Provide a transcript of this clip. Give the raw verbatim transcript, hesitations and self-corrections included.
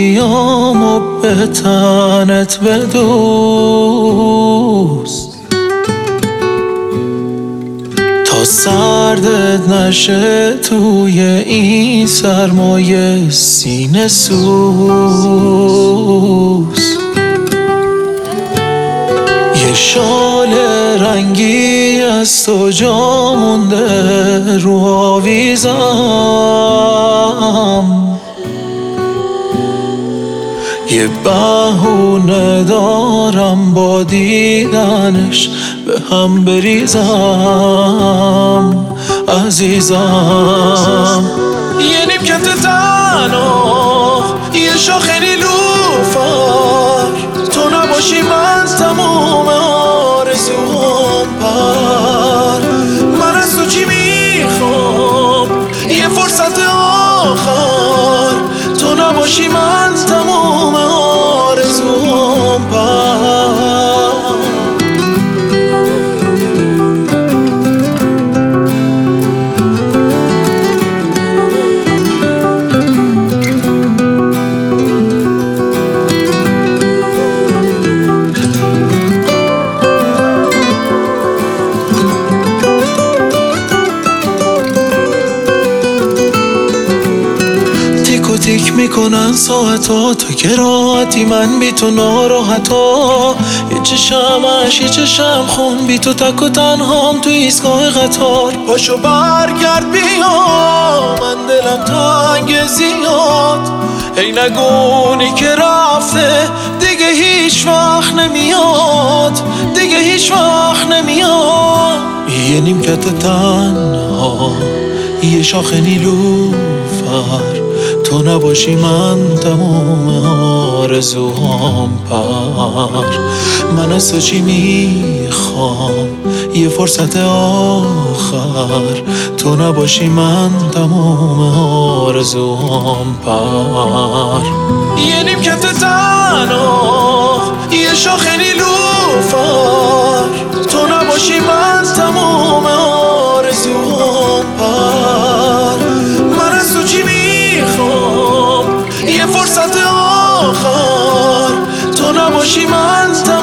بیام و به تنت بدوز تا سردت نشه توی این سرمایه سینه سوز. یه شال رنگی از تو جا مونده رو آویزم، یه بهونه دارم با دیدنش به هم بریزم عزیزم. یه نیمکت تنها، یه شاخ نیلوفر، تو نباشی من تموم آرزوام پر. من از تو چی میخوام؟ یه فرصت آخر، تو نباشی من تموم آرزوام پر. تیک میکنن ساعتا تا که راحتی من بی تو ناراحتا. یه چشمش یه چشم خون بی تو تک و تنهام تو ایستگاه قطار. پاشو برگرد بیا من دلم تنگ زیاد. ای نگونی که رفته دیگه هیچ وقت نمیاد، دیگه هیچ وقت نمیاد. یه نیمکت تنها، یه شاخ نیلوفر، تو نباشی من تموم آرزوهام پر. من از تو چی میخوام؟ یه فرصت آخر، تو نباشی من تموم آرزوهام پر. یه نیمکت تنها، یه شاخ نیلوفر، تو نباشی من تموم آرزوهام پر. من از تو چی میخوام؟ یه فرصت آخر، تو نباشی من تموم